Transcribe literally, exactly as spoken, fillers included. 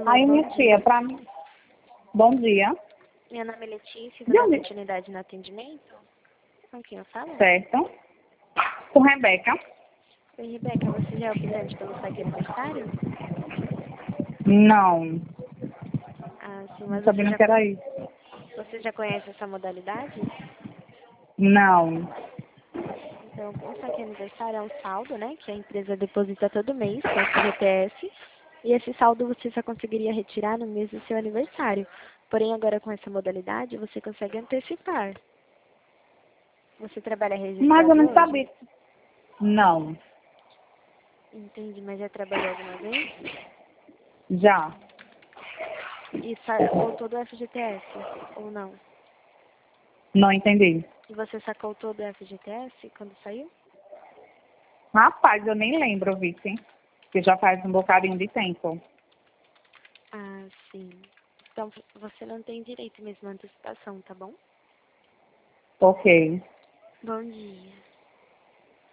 Alô, Aí, bom minha dia. tia, pra mim. Bom dia. Meu nome é Letícia, De vou dar onde? continuidade no atendimento. Com quem eu falo? Certo. Com Rebeca? Oi, Rebeca, você já é o presente pelo seu aniversário? Não. Ah, sim, Não mas você sabia já, que era isso. você já conhece essa modalidade? Não. Então, o saque aniversário é um saldo, né, que a empresa deposita todo mês com o F G T S. E esse saldo você só conseguiria retirar no mês do seu aniversário. Porém, agora com essa modalidade, você consegue antecipar. Você trabalha Mas eu registrado não hoje? sabia. Não. Entendi, mas já trabalhou alguma vez? Já. E sacou todo o F G T S, ou não? Não entendi. E você sacou todo o F G T S quando saiu? Rapaz, eu nem lembro, Vicky. Que já faz um bocadinho de tempo. Ah, sim. Então, você não tem direito mesmo à antecipação, tá bom? Ok. Bom dia.